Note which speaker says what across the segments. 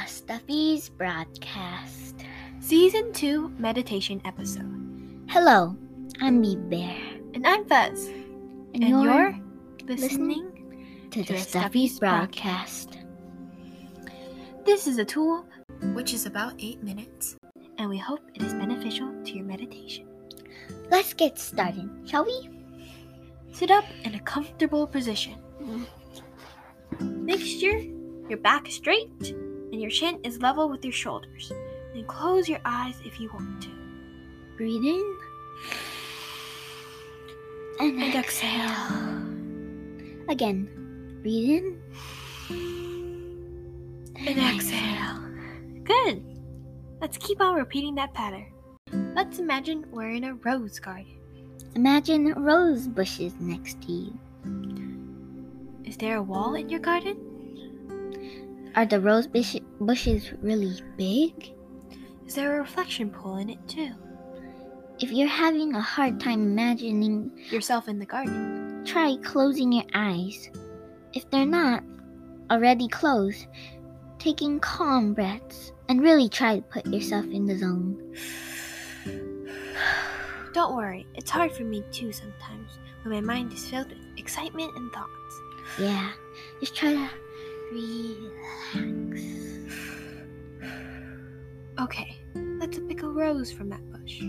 Speaker 1: Stuffy's Broadcast.
Speaker 2: Season 2 Meditation Episode.
Speaker 1: Hello, I'm Bee Bear.
Speaker 2: And I'm Fuzz.
Speaker 1: And
Speaker 2: you're listening
Speaker 1: to the Stuffy's Broadcast.
Speaker 2: This is a tool which is about 8 minutes, and we hope it is beneficial to your meditation.
Speaker 1: Let's get started, shall we?
Speaker 2: Sit up in a comfortable position. Make sure your back is straight and your chin is level with your shoulders. Then close your eyes if you want to.
Speaker 1: Breathe in and
Speaker 2: exhale.
Speaker 1: Again, breathe in
Speaker 2: and exhale. Good. Let's keep on repeating that pattern. Let's imagine we're in a rose garden.
Speaker 1: Imagine rose bushes next to you.
Speaker 2: Is there a wall in your garden?
Speaker 1: Are the rose bushes really big?
Speaker 2: Is there a reflection pool in it too?
Speaker 1: If you're having a hard time imagining
Speaker 2: yourself in the garden,
Speaker 1: try closing your eyes. If they're not already closed, taking calm breaths and really try to put yourself in the zone.
Speaker 2: Don't worry, it's hard for me too sometimes when my mind is filled with excitement and thoughts.
Speaker 1: Yeah, just try to relax.
Speaker 2: Okay, let's pick a rose from that bush.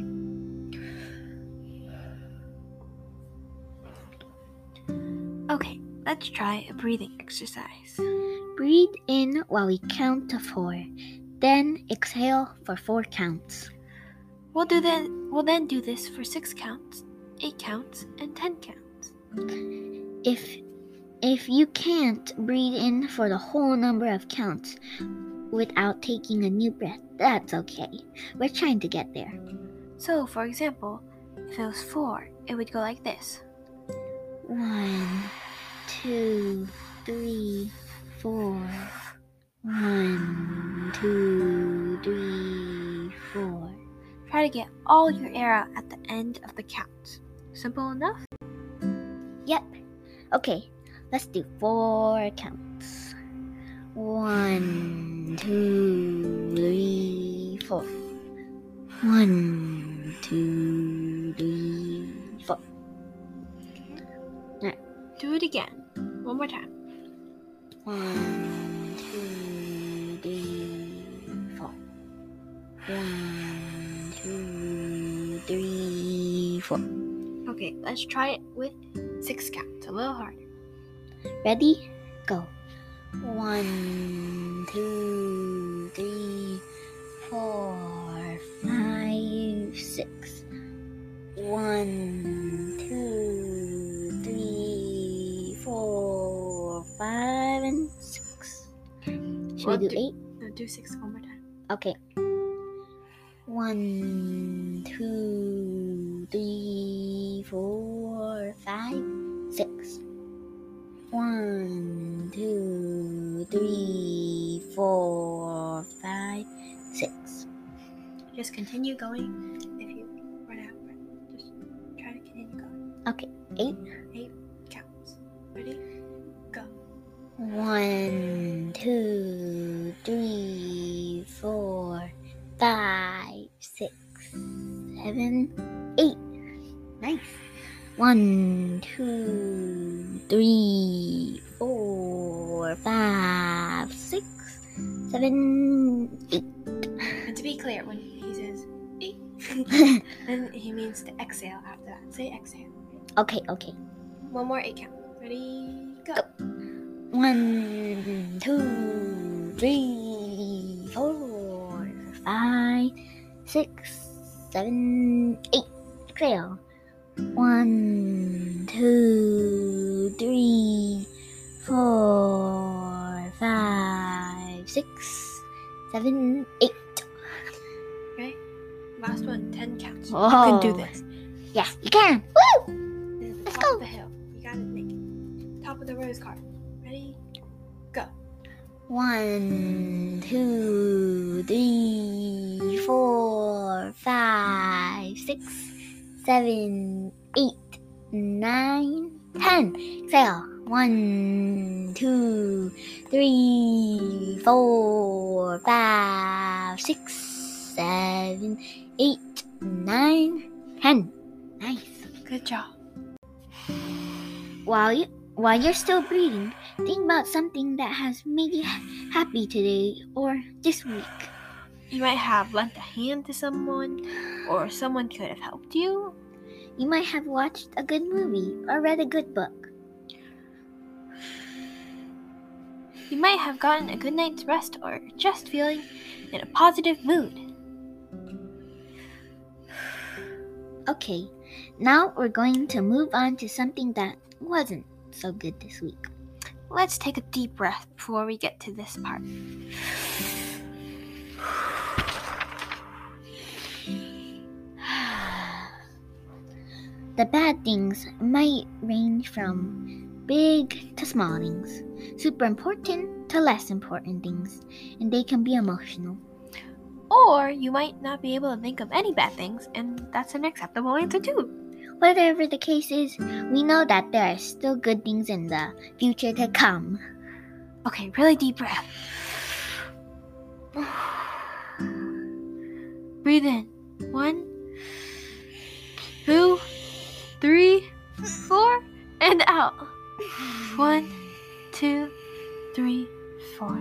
Speaker 2: Okay, let's try a breathing exercise.
Speaker 1: Breathe in while we count to 4. Then exhale for 4 counts.
Speaker 2: We'll then do this for 6 counts, 8 counts, and 10 counts.
Speaker 1: If you can't breathe in for the whole number of counts without taking a new breath, that's okay. We're trying to get there.
Speaker 2: So, for example, if it was 4, it would go like this.
Speaker 1: 1, 2, 3, 4. 1, 2, 3, 4.
Speaker 2: Try to get all your air out at the end of the count. Simple enough?
Speaker 1: Yep. Okay, let's do 4 counts. 1, 2, 3, 4. 1, 2, 3, 4.
Speaker 2: Alright, do it again. One more time.
Speaker 1: 1, 2, 3, 4. 1, 2, 3, 4.
Speaker 2: Okay, let's try it with 6 counts, a little harder.
Speaker 1: Ready? Go. 1, 2, 3, 4, 5, 6. 1, 2, 3, 4, 5, and 6. Should we do 8?
Speaker 2: No, do 6 one more time.
Speaker 1: Okay. 1, 2, 3, 4, 5, 6. 1, 2, 3, 4, 5, 6.
Speaker 2: Just continue going. If you run out of breath, just try to continue going.
Speaker 1: Okay, 8.
Speaker 2: 8 counts. Ready? Go.
Speaker 1: 1, 2, 3, 4, 5, 6, 7, 8. Nice. 1, 2, 3, 4, 5, 6, 7, 8.
Speaker 2: And to be clear, when he says 8, then he means to exhale after that. Say exhale.
Speaker 1: Okay.
Speaker 2: One more 8 count. Ready? Go.
Speaker 1: 1, 2, 3, 4, 5, 6, 7, 8. Exhale. 1, 2, 3, 4, 5, 6, 7, 8.
Speaker 2: Okay? Last one, 10 counts.
Speaker 1: Oh.
Speaker 2: You can do this.
Speaker 1: Yes, you can. Woo!
Speaker 2: This is the
Speaker 1: Let's
Speaker 2: top
Speaker 1: go.
Speaker 2: of the hill. You gotta make it. Top of the rose garden. Ready? Go.
Speaker 1: 1, 2, 3, 4, 5, 6, 7, 8, 9, 10. Exhale. 1, 2, 3, 4, 5, 6, 7, 8, 9, 10. Nice.
Speaker 2: Good job.
Speaker 1: While you're still breathing, think about something that has made you happy today or this week.
Speaker 2: You might have lent a hand to someone, or someone could have helped you.
Speaker 1: You might have watched a good movie or read a good book.
Speaker 2: You might have gotten a good night's rest, or just feeling in a positive mood.
Speaker 1: Okay, now we're going to move on to something that wasn't so good this week.
Speaker 2: Let's take a deep breath before we get to this part.
Speaker 1: The bad things might range from big to small things, super important to less important things, and they can be emotional.
Speaker 2: Or you might not be able to think of any bad things, and that's an acceptable answer too.
Speaker 1: Whatever the case is, we know that there are still good things in the future to come.
Speaker 2: Okay, really deep breath. Breathe in. 1, 2, 3, 4, and out. 1, 2, 3, 4.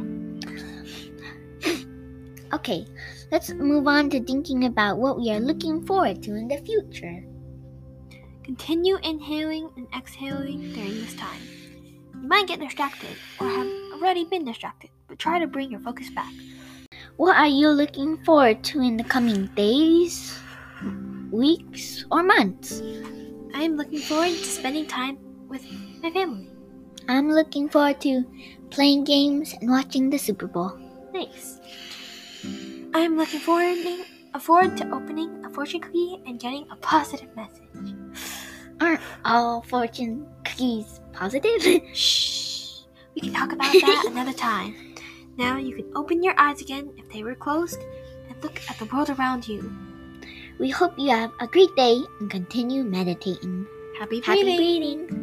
Speaker 1: Okay, let's move on to thinking about what we are looking forward to in the future.
Speaker 2: Continue inhaling and exhaling during this time. You might get distracted or have already been distracted, but try to bring your focus back.
Speaker 1: What are you looking forward to in the coming days, weeks, or months?
Speaker 2: I am looking forward to spending time with my family.
Speaker 1: I'm looking forward to playing games and watching the Super Bowl.
Speaker 2: Nice. I am looking forward to opening a fortune cookie and getting a positive message.
Speaker 1: Aren't all fortune cookies positive?
Speaker 2: Shh. We can talk about that another time. Now you can open your eyes again if they were closed and look at the world around you.
Speaker 1: We hope you have a great day and continue meditating.
Speaker 2: Happy
Speaker 1: Happy
Speaker 2: breathing.
Speaker 1: breathing!